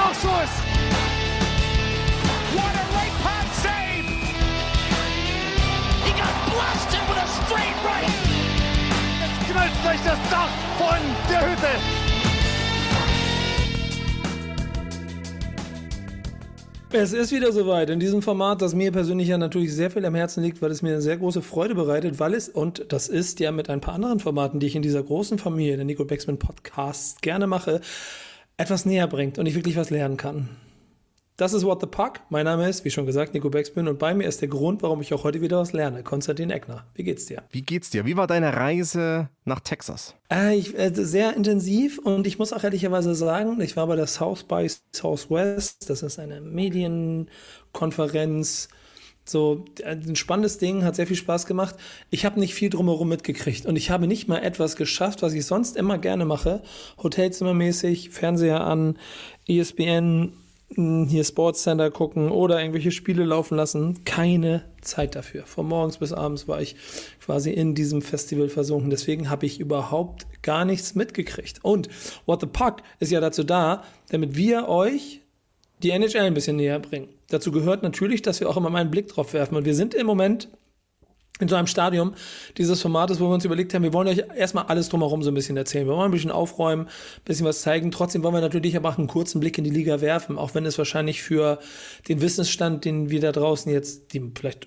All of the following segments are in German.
Schuss! What a right pass save! He got blasted with a straight right! Jetzt knallt durch das Dach von der Hütte! Es ist wieder soweit in diesem Format, das mir persönlich ja natürlich sehr viel am Herzen liegt, weil es mir eine sehr große Freude bereitet, weil es, und das ist ja mit ein paar anderen Formaten, die ich in dieser großen Familie der Nico Backspin Podcasts gerne mache, etwas näher bringt und ich wirklich was lernen kann. Das ist What the Puck. Mein Name ist, wie schon gesagt, Nico Backspin und bei mir ist der Grund, warum ich auch heute wieder was lerne. Konstantin Eckner. Wie geht's dir? Wie geht's dir? Wie war deine Reise nach Texas? Sehr intensiv und ich muss auch ehrlicherweise sagen, ich war bei der South by Southwest. Das ist eine Medienkonferenz. So ein spannendes Ding, hat sehr viel Spaß gemacht. Ich habe nicht viel drumherum mitgekriegt und ich habe nicht mal etwas geschafft, was ich sonst immer gerne mache. Hotelzimmermäßig, Fernseher an, ESPN, hier Sportscenter gucken oder irgendwelche Spiele laufen lassen. Keine Zeit dafür. Von morgens bis abends war ich quasi in diesem Festival versunken. Deswegen habe ich überhaupt gar nichts mitgekriegt. Und What the Puck ist ja dazu da, damit wir euch die NHL ein bisschen näher bringen. Dazu gehört natürlich, dass wir auch immer mal einen Blick drauf werfen. Und wir sind im Moment in so einem Stadium dieses Formates, wo wir uns überlegt haben, wir wollen euch erstmal alles drumherum so ein bisschen erzählen. Wir wollen ein bisschen aufräumen, ein bisschen was zeigen. Trotzdem wollen wir natürlich aber auch einen kurzen Blick in die Liga werfen, auch wenn es wahrscheinlich für den Wissensstand, den wir da draußen jetzt, die vielleicht,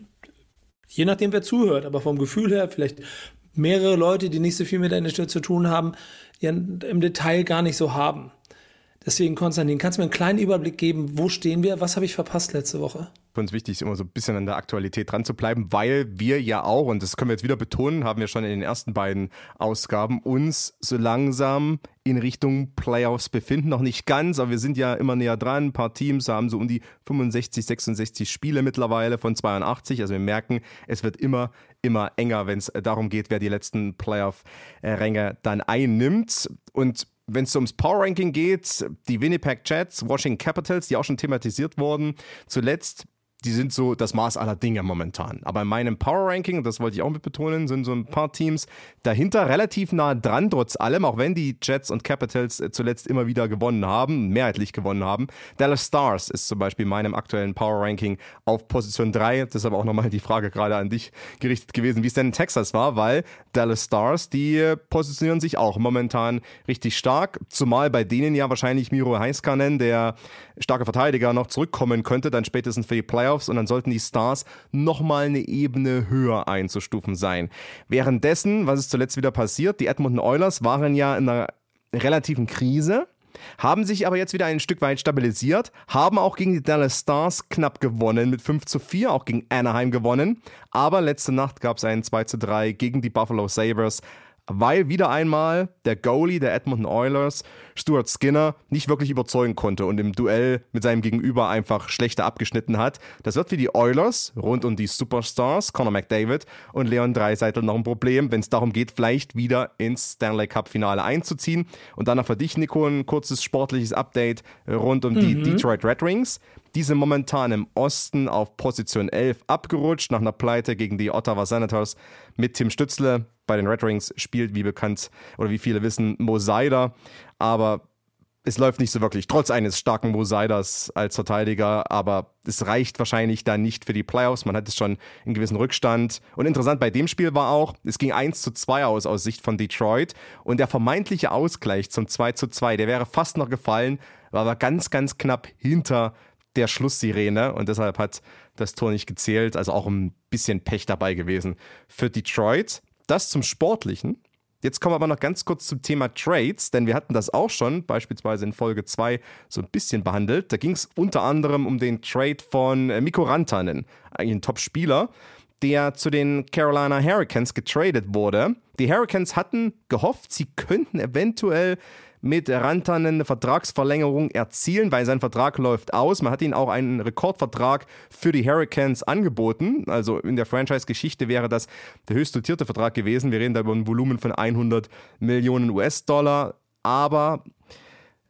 je nachdem wer zuhört, aber vom Gefühl her vielleicht mehrere Leute, die nicht so viel mit der NHL zu tun haben, ja, im Detail gar nicht so haben. Deswegen, Konstantin, kannst du mir einen kleinen Überblick geben, wo stehen wir? Was habe ich verpasst letzte Woche? Für uns wichtig ist immer so ein bisschen an der Aktualität dran zu bleiben, weil wir ja auch, und das können wir jetzt wieder betonen, haben wir schon in den ersten beiden Ausgaben, uns so langsam in Richtung Playoffs befinden. Noch nicht ganz, aber wir sind ja immer näher dran. Ein paar Teams haben so um die 65, 66 Spiele mittlerweile von 82. Also wir merken, es wird immer enger, wenn es darum geht, wer die letzten Playoff-Ränge dann einnimmt. Und wenn es ums Power-Ranking geht, die Winnipeg Jets, Washington Capitals, die auch schon thematisiert wurden, zuletzt, die sind so das Maß aller Dinge momentan. Aber in meinem Power-Ranking, das wollte ich auch mit betonen, sind so ein paar Teams dahinter relativ nah dran, trotz allem, auch wenn die Jets und Capitals zuletzt immer wieder gewonnen haben, mehrheitlich gewonnen haben. Dallas Stars ist zum Beispiel in meinem aktuellen Power-Ranking auf Position 3. Deshalb auch nochmal die Frage gerade an dich gerichtet gewesen, wie es denn in Texas war, weil Dallas Stars, die positionieren sich auch momentan richtig stark, zumal bei denen ja wahrscheinlich Miro Heiskanen, der starke Verteidiger, noch zurückkommen könnte, dann spätestens für die Playoffs, und dann sollten die Stars nochmal eine Ebene höher einzustufen sein. Währenddessen, was ist zuletzt wieder passiert, die Edmonton Oilers waren ja in einer relativen Krise, haben sich aber jetzt wieder ein Stück weit stabilisiert, haben auch gegen die Dallas Stars knapp gewonnen mit 5-4, auch gegen Anaheim gewonnen, aber letzte Nacht gab es einen 2-3 gegen die Buffalo Sabres, weil wieder einmal der Goalie der Edmonton Oilers, Stuart Skinner, nicht wirklich überzeugen konnte und im Duell mit seinem Gegenüber einfach schlechter abgeschnitten hat. Das wird für die Oilers rund um die Superstars Connor McDavid und Leon Draisaitl noch ein Problem, wenn es darum geht, vielleicht wieder ins Stanley Cup Finale einzuziehen. Und dann noch für dich, Nico, ein kurzes sportliches Update rund um die Detroit Red Wings. Die sind momentan im Osten auf Position 11 abgerutscht, nach einer Pleite gegen die Ottawa Senators mit Tim Stützle. Bei den Red Wings spielt, wie bekannt oder wie viele wissen, Mo Seider, aber es läuft nicht so wirklich, trotz eines starken Mo Seiders als Verteidiger, aber es reicht wahrscheinlich dann nicht für die Playoffs, man hat es schon einen gewissen Rückstand. Und interessant bei dem Spiel war auch, es ging 1-2 aus Sicht von Detroit und der vermeintliche Ausgleich zum 2-2, der wäre fast noch gefallen, war aber ganz, ganz knapp hinter der Schlusssirene und deshalb hat das Tor nicht gezählt, also auch ein bisschen Pech dabei gewesen für Detroit. Das zum Sportlichen. Jetzt kommen wir aber noch ganz kurz zum Thema Trades, denn wir hatten das auch schon, beispielsweise in Folge 2, so ein bisschen behandelt. Da ging es unter anderem um den Trade von Mikko Rantanen, eigentlich ein Top-Spieler, der zu den Carolina Hurricanes getradet wurde. Die Hurricanes hatten gehofft, sie könnten eventuell mit Rantanen eine Vertragsverlängerung erzielen, weil sein Vertrag läuft aus. Man hat ihm auch einen Rekordvertrag für die Hurricanes angeboten. Also in der Franchise-Geschichte wäre das der höchst dotierte Vertrag gewesen. Wir reden da über ein Volumen von 100 Millionen US-Dollar. Aber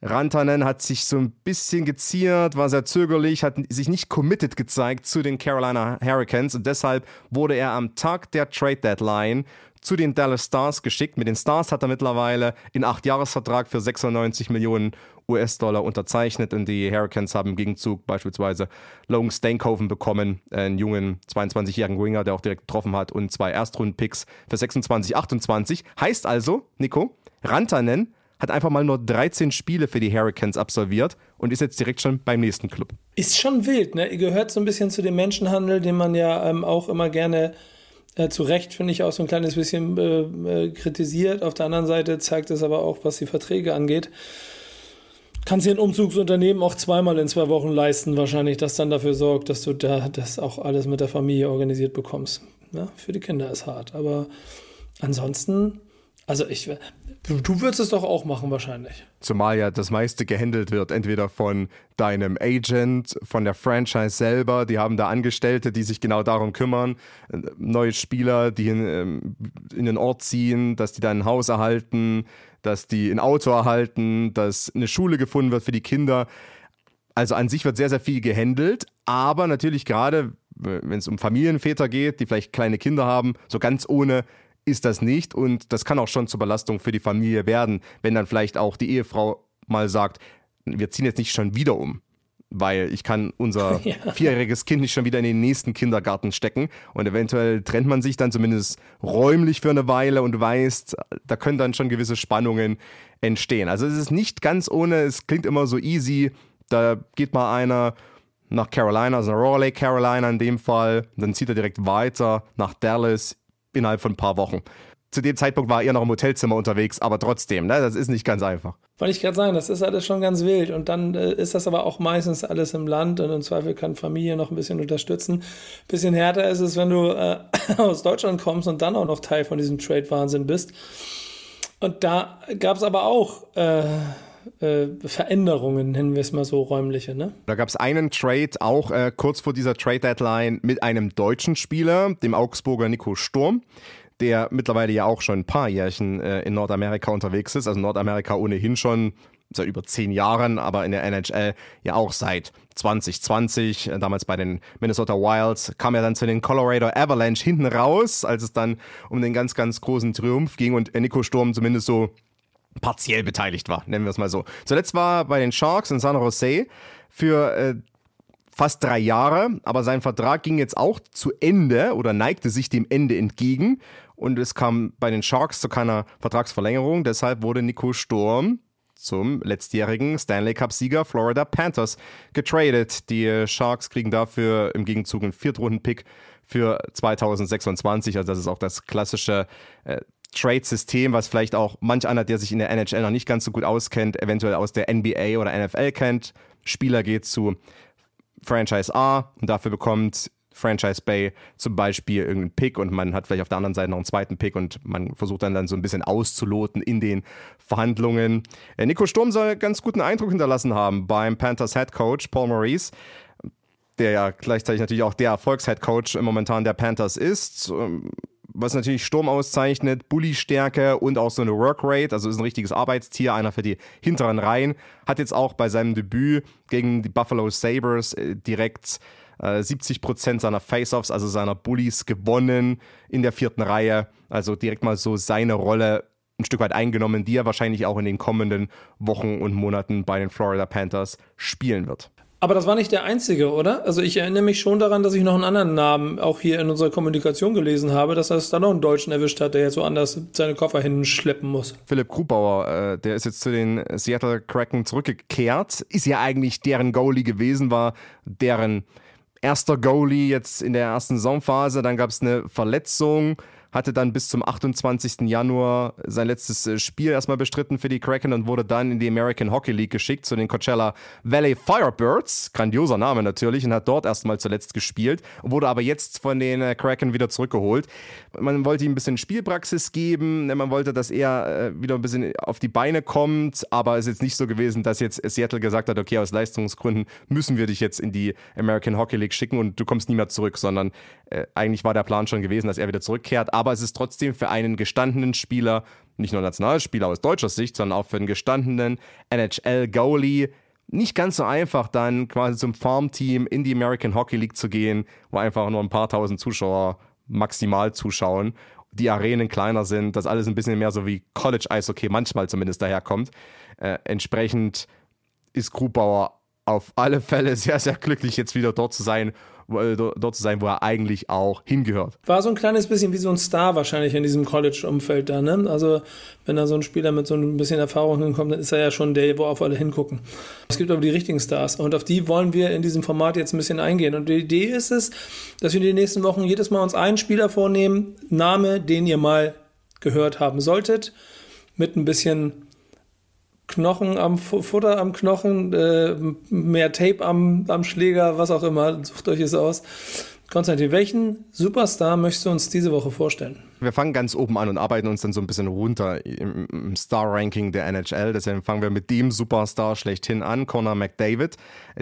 Rantanen hat sich so ein bisschen geziert, war sehr zögerlich, hat sich nicht committed gezeigt zu den Carolina Hurricanes und deshalb wurde er am Tag der Trade Deadline zu den Dallas Stars geschickt. Mit den Stars hat er mittlerweile einen 8-Jahres-Vertrag für 96 Millionen US-Dollar unterzeichnet und die Hurricanes haben im Gegenzug beispielsweise Logan Stankoven bekommen, einen jungen 22-jährigen Winger, der auch direkt getroffen hat, und 2 Erstrunden-Picks für 26, 28. Heißt also, Nico, Rantanen hat einfach mal nur 13 Spiele für die Hurricanes absolviert und ist jetzt direkt schon beim nächsten Club. Ist schon wild, ne? Ihr gehört so ein bisschen zu dem Menschenhandel, den man ja auch immer gerne zu Recht, finde ich, auch so ein kleines bisschen kritisiert. Auf der anderen Seite zeigt es aber auch, was die Verträge angeht. Kannst dir ein Umzugsunternehmen auch 2-mal in 2 Wochen leisten, wahrscheinlich, das dann dafür sorgt, dass du da das auch alles mit der Familie organisiert bekommst. Ja, für die Kinder ist hart, aber ansonsten, also du würdest es doch auch machen wahrscheinlich. Zumal ja das meiste gehandelt wird, entweder von deinem Agent, von der Franchise selber, die haben da Angestellte, die sich genau darum kümmern, neue Spieler, die in den Ort ziehen, dass die dann ein Haus erhalten, dass die ein Auto erhalten, dass eine Schule gefunden wird für die Kinder. Also an sich wird sehr, sehr viel gehandelt, aber natürlich gerade, wenn es um Familienväter geht, die vielleicht kleine Kinder haben, so ganz ohne ist das nicht und das kann auch schon zur Belastung für die Familie werden, wenn dann vielleicht auch die Ehefrau mal sagt, wir ziehen jetzt nicht schon wieder um, weil ich kann unser 4-jähriges Kind nicht schon wieder in den nächsten Kindergarten stecken und eventuell trennt man sich dann zumindest räumlich für eine Weile und du weißt, da können dann schon gewisse Spannungen entstehen. Also es ist nicht ganz ohne, es klingt immer so easy, da geht mal einer nach Carolina, also Raleigh, Carolina in dem Fall, dann zieht er direkt weiter nach Dallas, innerhalb von ein paar Wochen. Zu dem Zeitpunkt war er noch im Hotelzimmer unterwegs, aber trotzdem, ne, das ist nicht ganz einfach. Wollte ich gerade sagen, das ist alles schon ganz wild und dann ist das aber auch meistens alles im Land und im Zweifel kann Familie noch ein bisschen unterstützen. Ein bisschen härter ist es, wenn du aus Deutschland kommst und dann auch noch Teil von diesem Trade-Wahnsinn bist. Und da gab es aber auch Veränderungen, nennen wir es mal so, räumliche, ne? Da gab es einen Trade auch kurz vor dieser Trade-Deadline mit einem deutschen Spieler, dem Augsburger Nico Sturm, der mittlerweile ja auch schon ein paar Jährchen in Nordamerika unterwegs ist, also Nordamerika ohnehin schon seit über 10 Jahren, aber in der NHL ja auch seit 2020, damals bei den Minnesota Wilds, kam er dann zu den Colorado Avalanche hinten raus, als es dann um den ganz, ganz großen Triumph ging und Nico Sturm zumindest so partiell beteiligt war, nennen wir es mal so. Zuletzt war er bei den Sharks in San Jose für fast 3 Jahre, aber sein Vertrag ging jetzt auch zu Ende oder neigte sich dem Ende entgegen und es kam bei den Sharks zu keiner Vertragsverlängerung, deshalb wurde Nico Sturm zum letztjährigen Stanley Cup-Sieger Florida Panthers getradet. Die Sharks kriegen dafür im Gegenzug einen 4-Runden-Pick für 2026, also das ist auch das klassische Trade-System, was vielleicht auch manch einer, der sich in der NHL noch nicht ganz so gut auskennt, eventuell aus der NBA oder NFL kennt. Spieler geht zu Franchise A und dafür bekommt Franchise B zum Beispiel irgendeinen Pick und man hat vielleicht auf der anderen Seite noch einen zweiten Pick und man versucht dann so ein bisschen auszuloten in den Verhandlungen. Nico Sturm soll ganz guten Eindruck hinterlassen haben beim Panthers Head Coach Paul Maurice, der ja gleichzeitig natürlich auch der Erfolgs-Head-Coach momentan der Panthers ist. Was natürlich Sturm auszeichnet, Bully-Stärke und auch so eine Workrate, also ist ein richtiges Arbeitstier, einer für die hinteren Reihen. Hat jetzt auch bei seinem Debüt gegen die Buffalo Sabres direkt 70% seiner Face-Offs, also seiner Bullies, gewonnen in der 4. Reihe. Also direkt mal so seine Rolle ein Stück weit eingenommen, die er wahrscheinlich auch in den kommenden Wochen und Monaten bei den Florida Panthers spielen wird. Aber das war nicht der einzige, oder? Also ich erinnere mich schon daran, dass ich noch einen anderen Namen auch hier in unserer Kommunikation gelesen habe, dass es da noch einen Deutschen erwischt hat, der jetzt woanders seine Koffer hinschleppen muss. Philipp Grubauer, der ist jetzt zu den Seattle Kraken zurückgekehrt, ist ja eigentlich deren Goalie gewesen, war deren erster Goalie jetzt in der ersten Saisonphase, dann gab es eine Verletzung, hatte dann bis zum 28. Januar sein letztes Spiel erstmal bestritten für die Kraken und wurde dann in die American Hockey League geschickt zu den Coachella Valley Firebirds, grandioser Name natürlich, und hat dort erstmal zuletzt gespielt, wurde aber jetzt von den Kraken wieder zurückgeholt. Man wollte ihm ein bisschen Spielpraxis geben, man wollte, dass er wieder ein bisschen auf die Beine kommt, aber es ist jetzt nicht so gewesen, dass jetzt Seattle gesagt hat, okay, aus Leistungsgründen müssen wir dich jetzt in die American Hockey League schicken und du kommst nie mehr zurück, sondern eigentlich war der Plan schon gewesen, dass er wieder zurückkehrt, aber es ist trotzdem für einen gestandenen Spieler, nicht nur Nationalspieler aus deutscher Sicht, sondern auch für einen gestandenen NHL-Goalie nicht ganz so einfach, dann quasi zum Farmteam in die American Hockey League zu gehen, wo einfach nur ein paar tausend Zuschauer maximal zuschauen, die Arenen kleiner sind, das alles ein bisschen mehr so wie College-Eishockey manchmal zumindest daherkommt. Entsprechend ist Grubauer auf alle Fälle sehr, sehr glücklich, jetzt wieder dort zu sein, wo er eigentlich auch hingehört. War so ein kleines bisschen wie so ein Star wahrscheinlich in diesem College-Umfeld da, ne? Also wenn da so ein Spieler mit so ein bisschen Erfahrung hinkommt, dann ist er ja schon der, worauf alle hingucken. Es gibt aber die richtigen Stars und auf die wollen wir in diesem Format jetzt ein bisschen eingehen. Und die Idee ist es, dass wir in den nächsten Wochen jedes Mal uns einen Spieler vornehmen, Name, den ihr mal gehört haben solltet, mit ein bisschen Knochen am Futter am Knochen, mehr Tape am Schläger, was auch immer, sucht euch es aus. Konstantin, welchen Superstar möchtest du uns diese Woche vorstellen? Wir fangen ganz oben an und arbeiten uns dann so ein bisschen runter im Star-Ranking der NHL. Deswegen fangen wir mit dem Superstar schlechthin an, Connor McDavid,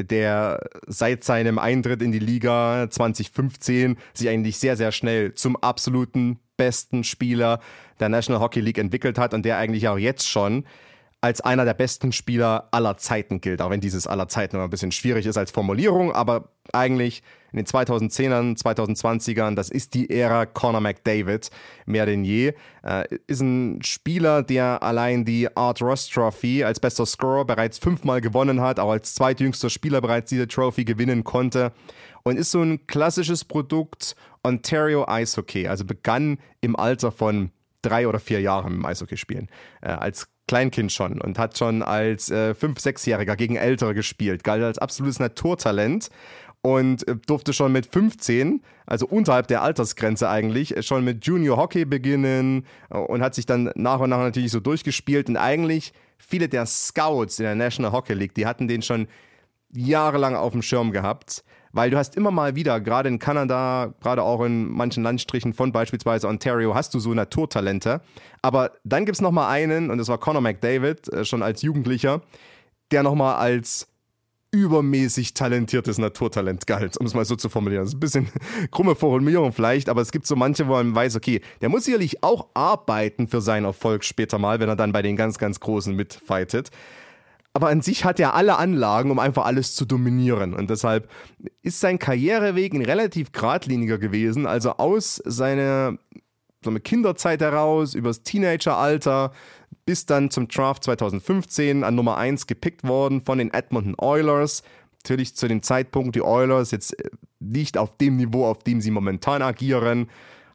der seit seinem Eintritt in die Liga 2015 sich eigentlich sehr, sehr schnell zum absoluten besten Spieler der National Hockey League entwickelt hat und der eigentlich auch jetzt schon als einer der besten Spieler aller Zeiten gilt, auch wenn dieses aller Zeiten immer ein bisschen schwierig ist als Formulierung, aber eigentlich in den 2010ern, 2020ern, das ist die Ära Connor McDavid, mehr denn je. Ist ein Spieler, der allein die Art Ross Trophy als bester Scorer bereits 5-mal gewonnen hat, auch als zweitjüngster Spieler bereits diese Trophy gewinnen konnte und ist so ein klassisches Produkt Ontario Eishockey, also begann im Alter von 3 oder 4 Jahren im Eishockey spielen, als Kleinkind schon und hat schon als 5-, 6-Jähriger gegen Ältere gespielt, galt als absolutes Naturtalent und durfte schon mit 15, also unterhalb der Altersgrenze eigentlich, schon mit Junior Hockey beginnen und hat sich dann nach und nach natürlich so durchgespielt und eigentlich viele der Scouts in der National Hockey League, die hatten den schon jahrelang auf dem Schirm gehabt, weil du hast immer mal wieder, gerade in Kanada, gerade auch in manchen Landstrichen von beispielsweise Ontario, hast du so Naturtalente. Aber dann gibt es nochmal einen, und das war Connor McDavid, schon als Jugendlicher, der nochmal als übermäßig talentiertes Naturtalent galt, um es mal so zu formulieren. Das ist ein bisschen krumme Formulierung vielleicht, aber es gibt so manche, wo man weiß, okay, der muss sicherlich auch arbeiten für seinen Erfolg später mal, wenn er dann bei den ganz, ganz Großen mitfightet. Aber an sich hat er alle Anlagen, um einfach alles zu dominieren. Und deshalb ist sein Karriereweg ein relativ geradliniger gewesen. Also aus seiner Kinderzeit heraus, übers Teenageralter, bis dann zum Draft 2015 an Nummer 1 gepickt worden von den Edmonton Oilers. Natürlich zu dem Zeitpunkt, die Oilers jetzt nicht auf dem Niveau, auf dem sie momentan agieren.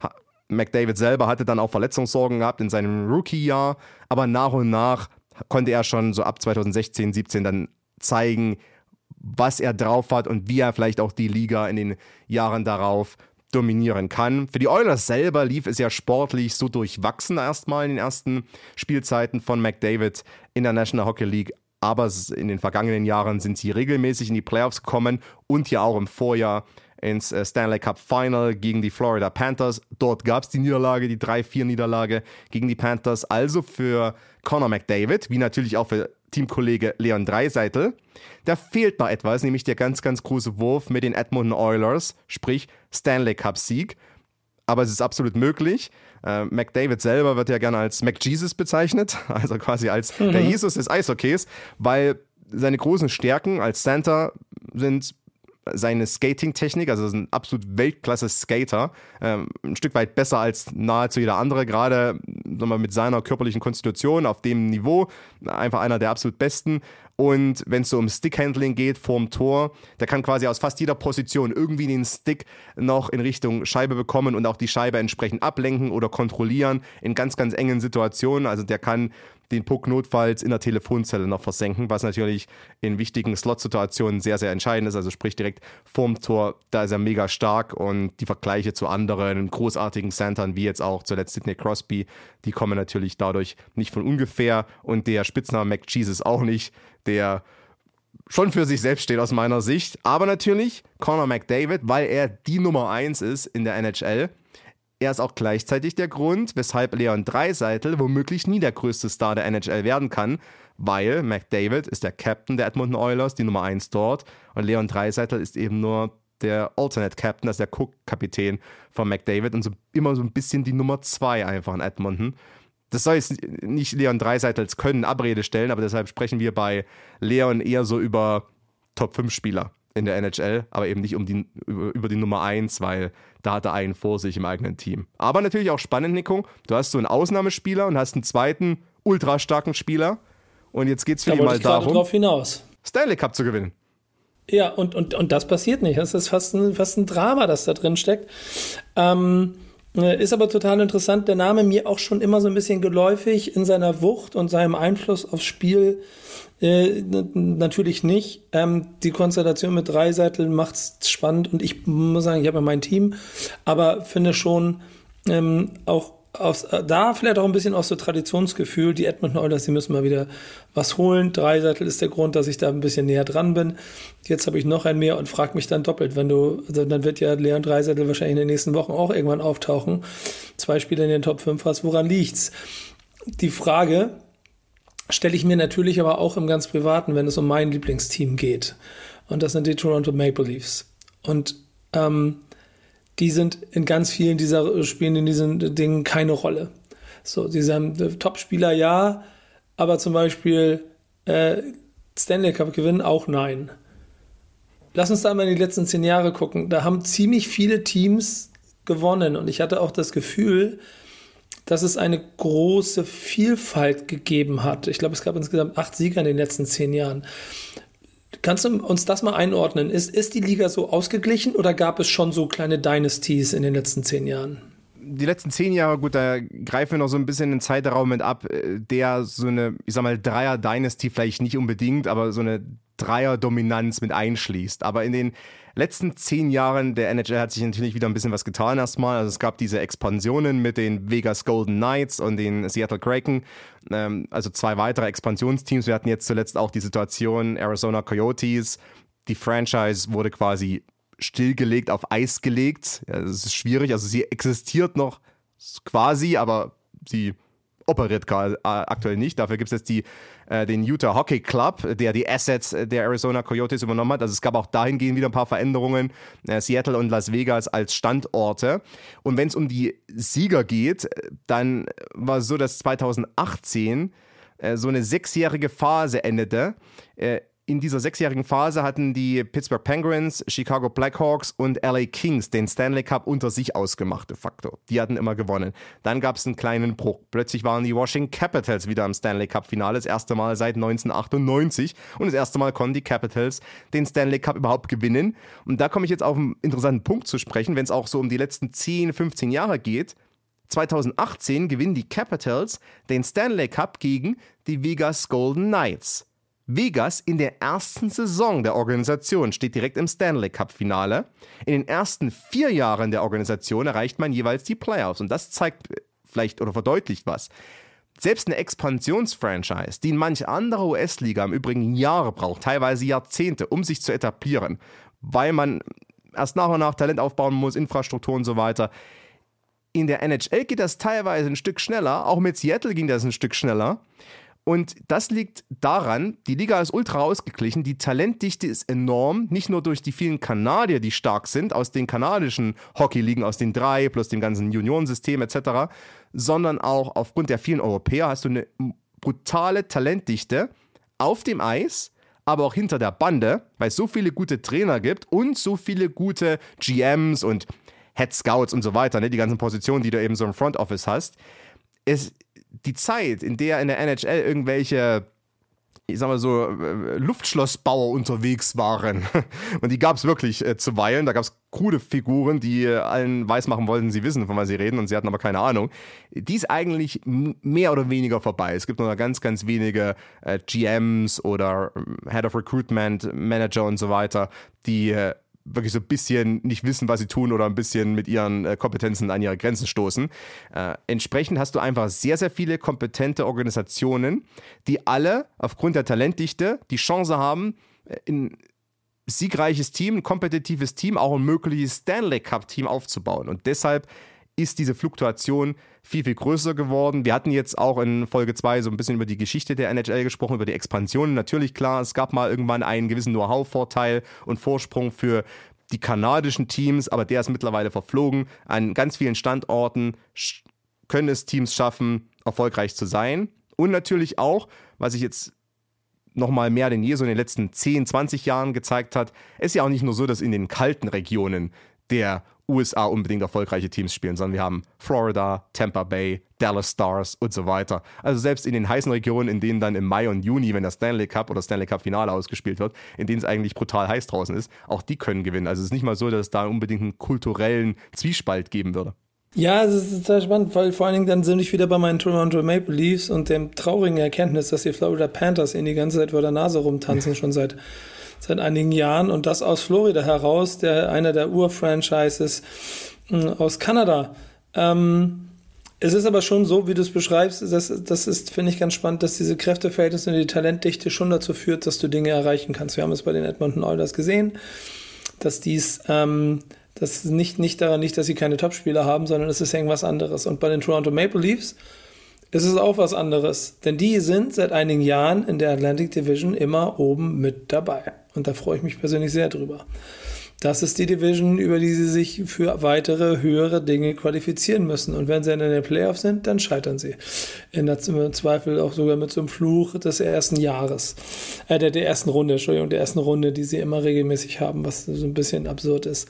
McDavid selber hatte dann auch Verletzungssorgen gehabt in seinem Rookie-Jahr. Aber nach und nach konnte er schon so ab 2016, 17 dann zeigen, was er drauf hat und wie er vielleicht auch die Liga in den Jahren darauf dominieren kann. Für die Oilers selber lief es ja sportlich so durchwachsen erstmal in den ersten Spielzeiten von McDavid in der National Hockey League, aber in den vergangenen Jahren sind sie regelmäßig in die Playoffs gekommen und ja auch im Vorjahr ins Stanley Cup Final gegen die Florida Panthers. Dort gab es die Niederlage, die 3-4-Niederlage gegen die Panthers. Also für Connor McDavid, wie natürlich auch für Teamkollege Leon Draisaitl, da fehlt noch etwas, nämlich der ganz, ganz große Wurf mit den Edmonton Oilers, sprich Stanley Cup Sieg. Aber es ist absolut möglich. McDavid selber wird ja gerne als McJesus bezeichnet, also quasi als der Jesus des Eishockeys, weil seine großen Stärken als Center sind seine Skating-Technik, also das ist ein absolut Weltklasse-Skater, ein Stück weit besser als nahezu jeder andere, gerade mit seiner körperlichen Konstitution auf dem Niveau, einfach einer der absolut besten. Und wenn es so um Stick-Handling geht vorm Tor, der kann quasi aus fast jeder Position irgendwie den Stick noch in Richtung Scheibe bekommen und auch die Scheibe entsprechend ablenken oder kontrollieren in ganz, ganz engen Situationen. Also der kann den Puck notfalls in der Telefonzelle noch versenken, was natürlich in wichtigen Slot-Situationen sehr, sehr entscheidend ist. Also sprich direkt vorm Tor, da ist er mega stark und die Vergleiche zu anderen großartigen Centern, wie jetzt auch zuletzt Sidney Crosby, die kommen natürlich dadurch nicht von ungefähr und der Spitzname McJesus auch nicht, der schon für sich selbst steht aus meiner Sicht. Aber natürlich Connor McDavid, weil er die Nummer 1 ist in der NHL. Er ist auch gleichzeitig der Grund, weshalb Leon Draisaitl womöglich nie der größte Star der NHL werden kann, weil McDavid ist der Captain der Edmonton Oilers, die Nummer 1 dort, und Leon Draisaitl ist eben nur der Alternate Captain, das ist der Co-Kapitän von McDavid und immer so ein bisschen die Nummer 2 einfach in Edmonton. Das soll jetzt nicht Leon Draisaitl als Können Abrede stellen, aber deshalb sprechen wir bei Leon eher so über Top-5-Spieler in der NHL, aber eben nicht über die Nummer 1, weil da hat er einen vor sich im eigenen Team. Aber natürlich auch spannend, Nico. Du hast so einen Ausnahmespieler und hast einen zweiten ultra starken Spieler und jetzt geht es für ihn mal darum, drauf hinaus. Stanley Cup zu gewinnen. Ja, und das passiert nicht. Das ist fast ein Drama, das da drin steckt. Ist aber total interessant. Der Name mir auch schon immer so ein bisschen geläufig in seiner Wucht und seinem Einfluss aufs Spiel. Natürlich nicht. Die Konstellation mit Draisaitl macht es spannend und ich muss sagen, ich habe ja mein Team, aber finde schon auch da vielleicht auch ein bisschen aus so Traditionsgefühl, die Edmonton Oilers, die müssen mal wieder was holen. Draisaitl ist der Grund, dass ich da ein bisschen näher dran bin. Jetzt habe ich noch ein mehr und frage mich dann doppelt, dann wird ja Leon Draisaitl wahrscheinlich in den nächsten Wochen auch irgendwann auftauchen. 2 Spieler in den Top 5 fast, woran liegt's? Die Frage stelle ich mir natürlich aber auch im ganz Privaten, wenn es um mein Lieblingsteam geht. Und das sind die Toronto Maple Leafs. Und die sind in ganz vielen spielen in diesen Dingen keine Rolle. So, diese Top-Spieler ja, aber zum Beispiel Stanley Cup gewinnen auch nein. Lass uns da mal in die letzten 10 Jahre gucken. Da haben ziemlich viele Teams gewonnen und ich hatte auch das Gefühl, dass es eine große Vielfalt gegeben hat. Ich glaube, es gab insgesamt 8 Sieger in den letzten 10 Jahren. Kannst du uns das mal einordnen? Ist die Liga so ausgeglichen oder gab es schon so kleine Dynasties in den letzten 10 Jahren? Die letzten 10 Jahre, gut, da greifen wir noch so ein bisschen den Zeitraum mit ab, der so eine, ich sag mal, Dreier-Dynasty vielleicht nicht unbedingt, aber so eine Dreier-Dominanz mit einschließt. Aber in den letzten 10 Jahren der NHL hat sich natürlich wieder ein bisschen was getan erstmal. Also es gab diese Expansionen mit den Vegas Golden Knights und den Seattle Kraken, also 2 weitere Expansionsteams. Wir hatten jetzt zuletzt auch die Situation Arizona Coyotes. Die Franchise wurde quasi stillgelegt, auf Eis gelegt. Ja, das ist schwierig, also sie existiert noch quasi, aber sie operiert aktuell nicht. Dafür gibt es jetzt den Utah Hockey Club, der die Assets der Arizona Coyotes übernommen hat. Also es gab auch dahingehend wieder ein paar Veränderungen. Seattle und Las Vegas als Standorte. Und wenn es um die Sieger geht, dann war es so, dass 2018 so eine 6-jährige Phase endete. In dieser 6-jährigen Phase hatten die Pittsburgh Penguins, Chicago Blackhawks und LA Kings den Stanley Cup unter sich ausgemacht, de facto. Die hatten immer gewonnen. Dann gab es einen kleinen Bruch. Plötzlich waren die Washington Capitals wieder im Stanley Cup-Finale, das erste Mal seit 1998. Und das erste Mal konnten die Capitals den Stanley Cup überhaupt gewinnen. Und da komme ich jetzt auf einen interessanten Punkt zu sprechen, wenn es auch so um die letzten 10, 15 Jahre geht. 2018 gewinnen die Capitals den Stanley Cup gegen die Vegas Golden Knights. Vegas in der ersten Saison der Organisation steht direkt im Stanley Cup-Finale. In den ersten 4 Jahren der Organisation erreicht man jeweils die Playoffs. Und das zeigt vielleicht oder verdeutlicht was. Selbst eine Expansionsfranchise, die in manch anderer US-Liga im Übrigen Jahre braucht, teilweise Jahrzehnte, um sich zu etablieren, weil man erst nach und nach Talent aufbauen muss, Infrastruktur und so weiter. In der NHL geht das teilweise ein Stück schneller. Auch mit Seattle ging das ein Stück schneller. Und das liegt daran, die Liga ist ultra ausgeglichen, die Talentdichte ist enorm, nicht nur durch die vielen Kanadier, die stark sind, aus den kanadischen Hockeyligen, aus den 3, plus dem ganzen Juniorsystem etc., sondern auch aufgrund der vielen Europäer hast du eine brutale Talentdichte auf dem Eis, aber auch hinter der Bande, weil es so viele gute Trainer gibt und so viele gute GMs und Head Scouts und so weiter, ne, die ganzen Positionen, die du eben so im Front Office hast. Die Zeit, in der in der NHL irgendwelche, ich sag mal so, Luftschlossbauer unterwegs waren, und die gab es wirklich zuweilen, da gab es krude Figuren, die allen weismachen wollten, sie wissen, von was sie reden, und sie hatten aber keine Ahnung. Die ist eigentlich mehr oder weniger vorbei. Es gibt nur noch ganz, ganz wenige GMs oder Head of Recruitment, Manager und so weiter, die wirklich so ein bisschen nicht wissen, was sie tun oder ein bisschen mit ihren Kompetenzen an ihre Grenzen stoßen. Entsprechend hast du einfach sehr, sehr viele kompetente Organisationen, die alle aufgrund der Talentdichte die Chance haben, ein siegreiches Team, ein kompetitives Team, auch ein mögliches Stanley Cup-Team aufzubauen. Und deshalb ist diese Fluktuation viel, viel größer geworden. Wir hatten jetzt auch in Folge 2 so ein bisschen über die Geschichte der NHL gesprochen, über die Expansionen. Natürlich, klar, es gab mal irgendwann einen gewissen Know-how-Vorteil und Vorsprung für die kanadischen Teams, aber der ist mittlerweile verflogen. An ganz vielen Standorten können es Teams schaffen, erfolgreich zu sein. Und natürlich auch, was ich jetzt nochmal mehr denn je so in den letzten 10, 20 Jahren gezeigt hat, ist ja auch nicht nur so, dass in den kalten Regionen der USA unbedingt erfolgreiche Teams spielen, sondern wir haben Florida, Tampa Bay, Dallas Stars und so weiter. Also selbst in den heißen Regionen, in denen dann im Mai und Juni, wenn der Stanley Cup oder Stanley Cup Finale ausgespielt wird, in denen es eigentlich brutal heiß draußen ist, auch die können gewinnen. Also es ist nicht mal so, dass es da unbedingt einen kulturellen Zwiespalt geben würde. Ja, es ist total spannend, weil vor allen Dingen dann sind ich wieder bei meinen Toronto Maple Leafs und dem traurigen Erkenntnis, dass die Florida Panthers in die ganze Zeit vor der Nase rumtanzen, schon seit einigen Jahren, und das aus Florida heraus, einer der Ur-Franchises aus Kanada. Es ist aber schon so, wie du es beschreibst, das ist, finde ich, ganz spannend, dass diese Kräfteverhältnisse und die Talentdichte schon dazu führt, dass du Dinge erreichen kannst. Wir haben es bei den Edmonton Oilers gesehen, dass das nicht daran liegt, dass sie keine Topspieler haben, sondern es ist irgendwas anderes. Und bei den Toronto Maple Leafs ist es auch was anderes, denn die sind seit einigen Jahren in der Atlantic Division immer oben mit dabei. Und da freue ich mich persönlich sehr drüber. Das ist die Division, über die sie sich für weitere, höhere Dinge qualifizieren müssen. Und wenn sie in den Playoffs sind, dann scheitern sie. Im Zweifel auch sogar mit so einem Fluch des ersten Jahres. Der ersten Runde, die sie immer regelmäßig haben, was so ein bisschen absurd ist.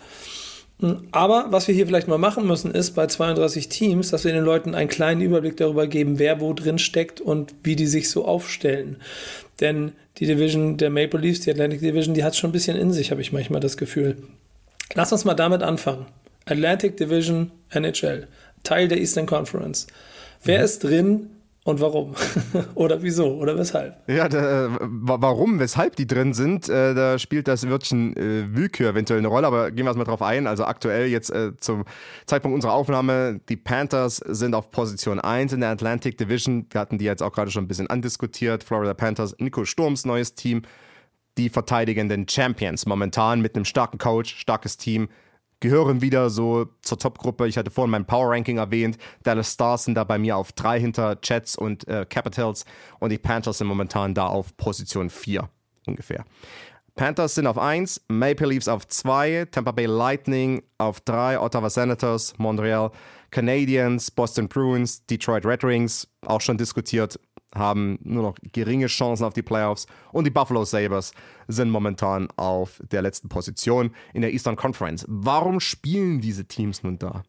Aber was wir hier vielleicht mal machen müssen, ist bei 32 Teams, dass wir den Leuten einen kleinen Überblick darüber geben, wer wo drin steckt und wie die sich so aufstellen. Denn die Division der Maple Leafs, die Atlantic Division, die hat es schon ein bisschen in sich, habe ich manchmal das Gefühl. Lass uns mal damit anfangen. Atlantic Division NHL, Teil der Eastern Conference. Wer ist drin und warum? Oder wieso? Oder weshalb? Ja, warum, weshalb die drin sind, da spielt das Wörtchen Willkür eventuell eine Rolle, aber gehen wir erstmal drauf ein. Also aktuell jetzt zum Zeitpunkt unserer Aufnahme, die Panthers sind auf Position 1 in der Atlantic Division. Wir hatten die jetzt auch gerade schon ein bisschen andiskutiert. Florida Panthers, Nico Sturms neues Team. Die verteidigenden Champions momentan mit einem starken Coach, starkes Team. Gehören wieder so zur Top-Gruppe. Ich hatte vorhin mein Power-Ranking erwähnt. Dallas Stars sind da bei mir auf 3 hinter Jets und Capitals. Und die Panthers sind momentan da auf Position 4 ungefähr. Panthers sind auf 1, Maple Leafs auf 2, Tampa Bay Lightning auf 3, Ottawa Senators, Montreal Canadiens, Boston Bruins, Detroit Red Wings, auch schon diskutiert, haben nur noch geringe Chancen auf die Playoffs. Und die Buffalo Sabres sind momentan auf der letzten Position in der Eastern Conference. Warum spielen diese Teams nun da?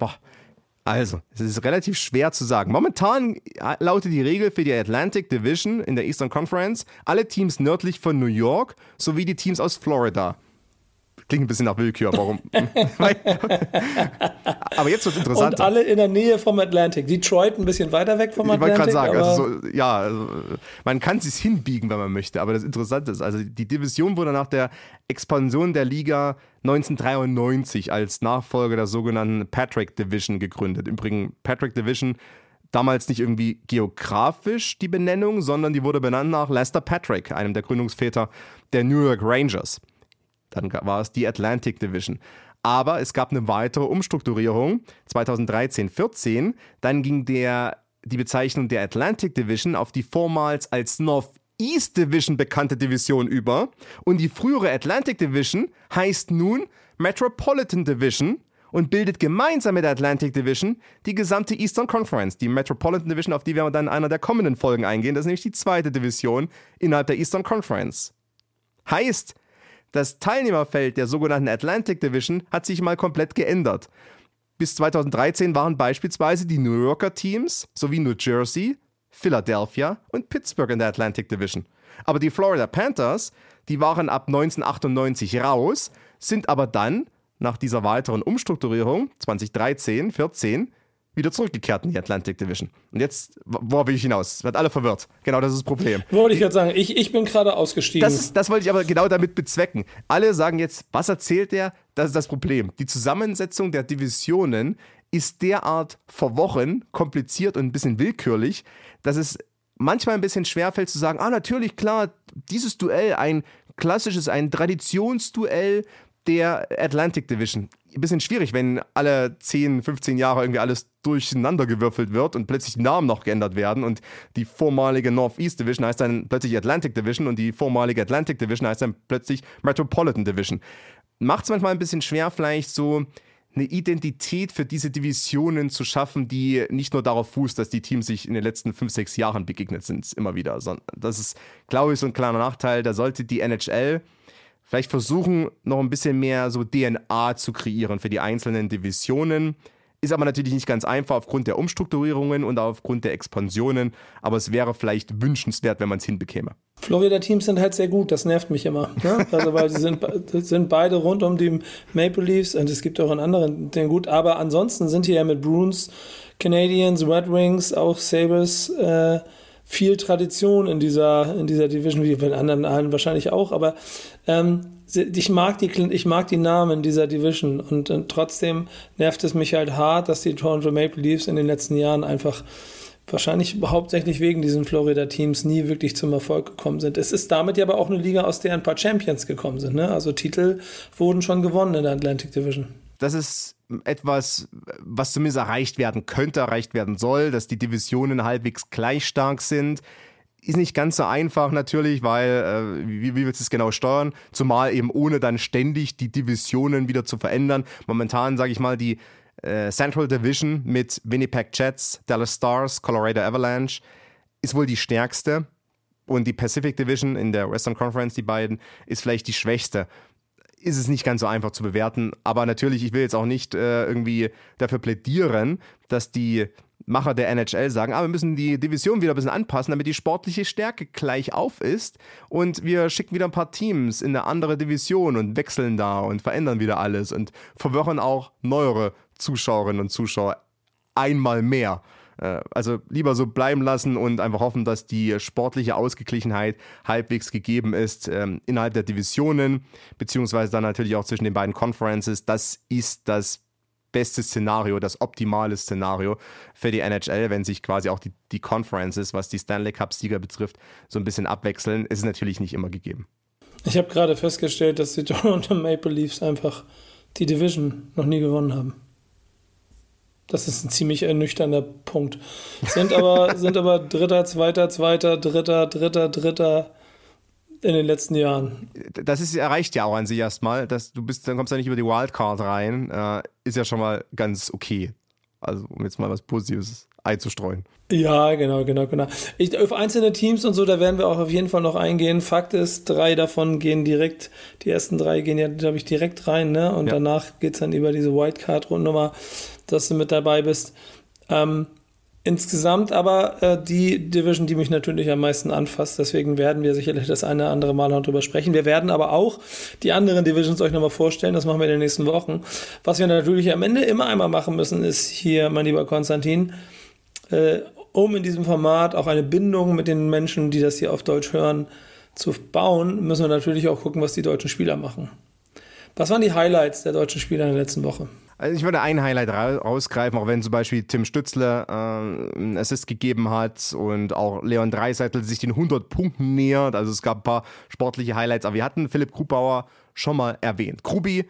Also, es ist relativ schwer zu sagen. Momentan lautet die Regel für die Atlantic Division in der Eastern Conference, alle Teams nördlich von New York sowie die Teams aus Florida. Klingt ein bisschen nach Willkür, warum? Aber jetzt wird es interessant. Und alle in der Nähe vom Atlantic. Detroit ein bisschen weiter weg vom Atlantic. Ich wollte gerade sagen, man kann es sich hinbiegen, wenn man möchte. Aber das Interessante ist, also die Division wurde nach der Expansion der Liga 1993 als Nachfolger der sogenannten Patrick Division gegründet. Übrigens, Patrick Division, damals nicht irgendwie geografisch die Benennung, sondern die wurde benannt nach Lester Patrick, einem der Gründungsväter der New York Rangers. Dann war es die Atlantic Division. Aber es gab eine weitere Umstrukturierung 2013-14. Dann ging die Bezeichnung der Atlantic Division auf die vormals als Northeast Division bekannte Division über. Und die frühere Atlantic Division heißt nun Metropolitan Division und bildet gemeinsam mit der Atlantic Division die gesamte Eastern Conference. Die Metropolitan Division, auf die wir dann in einer der kommenden Folgen eingehen, das ist nämlich die zweite Division innerhalb der Eastern Conference. Heißt, das Teilnehmerfeld der sogenannten Atlantic Division hat sich mal komplett geändert. Bis 2013 waren beispielsweise die New Yorker Teams sowie New Jersey, Philadelphia und Pittsburgh in der Atlantic Division. Aber die Florida Panthers, die waren ab 1998 raus, sind aber dann nach dieser weiteren Umstrukturierung 2013-14 wieder zurückgekehrt in die Atlantic Division. Und jetzt, worauf will ich hinaus? Wird alle verwirrt. Genau, das ist das Problem. Wollte ich gerade sagen, ich bin gerade ausgestiegen. Das wollte ich aber genau damit bezwecken. Alle sagen jetzt, was erzählt der? Das ist das Problem. Die Zusammensetzung der Divisionen ist derart verworren, kompliziert und ein bisschen willkürlich, dass es manchmal ein bisschen schwerfällt zu sagen, natürlich, klar, dieses Duell, ein klassisches, ein Traditionsduell der Atlantic Division. Ein bisschen schwierig, wenn alle 10, 15 Jahre irgendwie alles durcheinander gewürfelt wird und plötzlich die Namen noch geändert werden und die vormalige Northeast Division heißt dann plötzlich Atlantic Division und die vormalige Atlantic Division heißt dann plötzlich Metropolitan Division. macht es manchmal ein bisschen schwer, vielleicht so eine Identität für diese Divisionen zu schaffen, die nicht nur darauf fußt, dass die Teams sich in den letzten 5-6 Jahren begegnet sind, immer wieder. Sondern das ist, glaube ich, so ein kleiner Nachteil. Da sollte die NHL vielleicht versuchen, noch ein bisschen mehr so DNA zu kreieren für die einzelnen Divisionen. Ist aber natürlich nicht ganz einfach aufgrund der Umstrukturierungen und aufgrund der Expansionen. Aber es wäre vielleicht wünschenswert, wenn man es hinbekäme. Florida-Teams sind halt sehr gut, das nervt mich immer. Ne? Also, weil sie sind beide rund um die Maple Leafs und es gibt auch in anderen Dingen gut. Aber ansonsten sind hier ja mit Bruins, Canadiens, Red Wings, auch Sabres viel Tradition in dieser Division, wie bei anderen allen wahrscheinlich auch. Aber ich mag die Namen dieser Division und trotzdem nervt es mich halt hart, dass die Toronto Maple Leafs in den letzten Jahren einfach wahrscheinlich hauptsächlich wegen diesen Florida-Teams nie wirklich zum Erfolg gekommen sind. Es ist damit ja aber auch eine Liga, aus der ein paar Champions gekommen sind. Ne? Also Titel wurden schon gewonnen in der Atlantic Division. Das ist etwas, was zumindest erreicht werden könnte, erreicht werden soll, dass die Divisionen halbwegs gleich stark sind. Ist nicht ganz so einfach natürlich, weil wie willst du es genau steuern? Zumal eben ohne dann ständig die Divisionen wieder zu verändern. Momentan, sage ich mal, die Central Division mit Winnipeg Jets, Dallas Stars, Colorado Avalanche ist wohl die stärkste und die Pacific Division in der Western Conference, die beiden, ist vielleicht die schwächste. Ist es nicht ganz so einfach zu bewerten, aber natürlich, ich will jetzt auch nicht irgendwie dafür plädieren, dass die Macher der NHL sagen, wir müssen die Division wieder ein bisschen anpassen, damit die sportliche Stärke gleich auf ist und wir schicken wieder ein paar Teams in eine andere Division und wechseln da und verändern wieder alles und verwirren auch neuere Zuschauerinnen und Zuschauer einmal mehr. Also lieber so bleiben lassen und einfach hoffen, dass die sportliche Ausgeglichenheit halbwegs gegeben ist innerhalb der Divisionen, beziehungsweise dann natürlich auch zwischen den beiden Conferences. Das ist das beste Szenario, das optimale Szenario für die NHL, wenn sich quasi auch die Conferences, was die Stanley Cup-Sieger betrifft, so ein bisschen abwechseln. Ist natürlich nicht immer gegeben. Ich habe gerade festgestellt, dass die Toronto Maple Leafs einfach die Division noch nie gewonnen haben. Das ist ein ziemlich ernüchternder Punkt. Sind aber Dritter, Zweiter, Dritter in den letzten Jahren. Das erreicht ja auch an sich erstmal. Dann kommst du ja nicht über die Wildcard rein. Ist ja schon mal ganz okay. Also um jetzt mal was Positives einzustreuen. Ja, genau. Auf einzelne Teams und so, da werden wir auch auf jeden Fall noch eingehen. Fakt ist, 3 davon gehen direkt, die ersten 3 gehen ja, glaube ich, direkt rein, ne? Und danach geht es dann über diese Wildcard-Rundnummer, dass du mit dabei bist. Insgesamt aber die Division, die mich natürlich am meisten anfasst, deswegen werden wir sicherlich das eine oder andere Mal noch drüber sprechen. Wir werden aber auch die anderen Divisions euch nochmal vorstellen, das machen wir in den nächsten Wochen. Was wir natürlich am Ende immer einmal machen müssen, ist hier, mein lieber Konstantin, um in diesem Format auch eine Bindung mit den Menschen, die das hier auf Deutsch hören, zu bauen, müssen wir natürlich auch gucken, was die deutschen Spieler machen. Was waren die Highlights der deutschen Spieler in der letzten Woche? Also ich würde ein Highlight rausgreifen, auch wenn zum Beispiel Tim Stützle einen Assist gegeben hat und auch Leon Draisaitl sich den 100 Punkten nähert. Also es gab ein paar sportliche Highlights, aber wir hatten Philipp Grubauer schon mal erwähnt. Grubi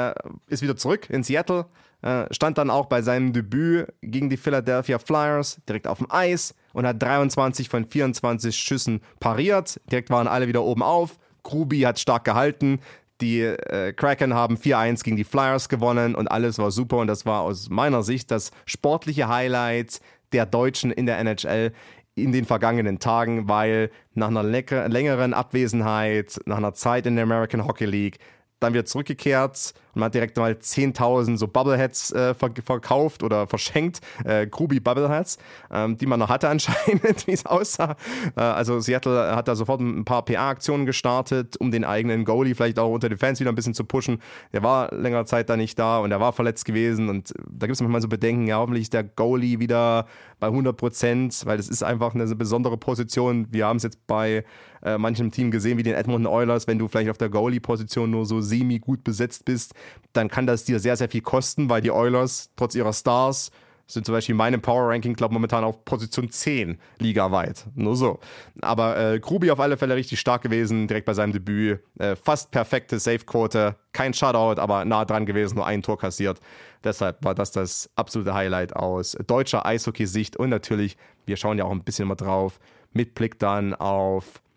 ist wieder zurück in Seattle, stand dann auch bei seinem Debüt gegen die Philadelphia Flyers direkt auf dem Eis und hat 23 von 24 Schüssen pariert. Direkt waren alle wieder oben auf. Grubi hat stark gehalten. Die Kraken haben 4-1 gegen die Flyers gewonnen und alles war super und das war aus meiner Sicht das sportliche Highlight der Deutschen in der NHL in den vergangenen Tagen, weil nach einer längeren Abwesenheit, nach einer Zeit in der American Hockey League, dann wieder zurückgekehrt und man hat direkt mal 10.000 so Bubbleheads verkauft oder verschenkt, Grubi Bubbleheads, die man noch hatte anscheinend, wie es aussah. Also Seattle hat da sofort ein paar PA-Aktionen gestartet, um den eigenen Goalie vielleicht auch unter den Fans wieder ein bisschen zu pushen. Der war längere Zeit da nicht da und er war verletzt gewesen und da gibt es manchmal so Bedenken, ja hoffentlich ist der Goalie wieder bei 100%, weil das ist einfach eine besondere Position. Wir haben es jetzt bei manchem Team gesehen, wie den Edmonton Oilers, wenn du vielleicht auf der Goalie-Position nur so semi-gut besetzt bist, dann kann das dir sehr, sehr viel kosten, weil die Oilers trotz ihrer Stars sind zum Beispiel in meinem Power-Ranking, glaube ich, momentan auf Position 10 ligaweit. Nur so. Aber Grubi auf alle Fälle richtig stark gewesen, direkt bei seinem Debüt. Fast perfekte Save-Quote, kein Shutout, aber nah dran gewesen, nur ein Tor kassiert. Deshalb war das absolute Highlight aus deutscher Eishockey-Sicht. Und natürlich, wir schauen ja auch ein bisschen mal drauf, mit Blick dann auf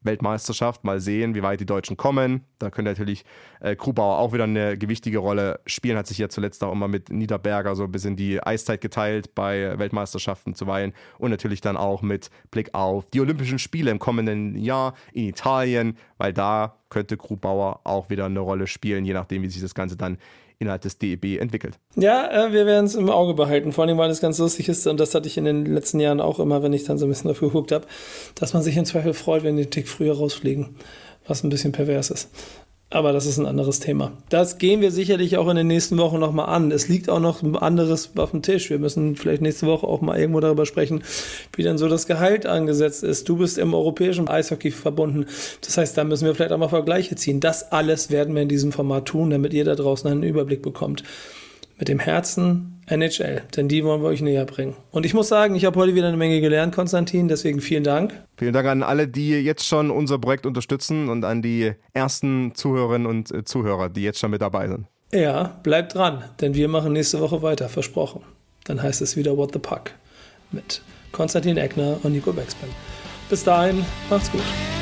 Weltmeisterschaft. Mal sehen, wie weit die Deutschen kommen. Da könnte natürlich Grubauer auch wieder eine gewichtige Rolle spielen. Hat sich ja zuletzt auch immer mit Niederberger so ein bisschen die Eiszeit geteilt bei Weltmeisterschaften zuweilen. Und natürlich dann auch mit Blick auf die Olympischen Spiele im kommenden Jahr in Italien, weil da könnte Grubauer auch wieder eine Rolle spielen, je nachdem, wie sich das Ganze dann innerhalb des DEB entwickelt. Ja, wir werden es im Auge behalten. Vor allem, weil es ganz lustig ist, und das hatte ich in den letzten Jahren auch immer, wenn ich dann so ein bisschen dafür geguckt habe, dass man sich im Zweifel freut, wenn die einen Tick früher rausfliegen, was ein bisschen pervers ist. Aber das ist ein anderes Thema. Das gehen wir sicherlich auch in den nächsten Wochen nochmal an. Es liegt auch noch ein anderes auf dem Tisch. Wir müssen vielleicht nächste Woche auch mal irgendwo darüber sprechen, wie denn so das Gehalt angesetzt ist. Du bist im europäischen Eishockey verbunden. Das heißt, da müssen wir vielleicht auch mal Vergleiche ziehen. Das alles werden wir in diesem Format tun, damit ihr da draußen einen Überblick bekommt. Mit dem Herzen NHL, denn die wollen wir euch näher bringen. Und ich muss sagen, ich habe heute wieder eine Menge gelernt, Konstantin, deswegen vielen Dank. Vielen Dank an alle, die jetzt schon unser Projekt unterstützen und an die ersten Zuhörerinnen und Zuhörer, die jetzt schon mit dabei sind. Ja, bleibt dran, denn wir machen nächste Woche weiter, versprochen. Dann heißt es wieder What the Puck mit Konstantin Eckner und Nico Beckspin. Bis dahin, macht's gut.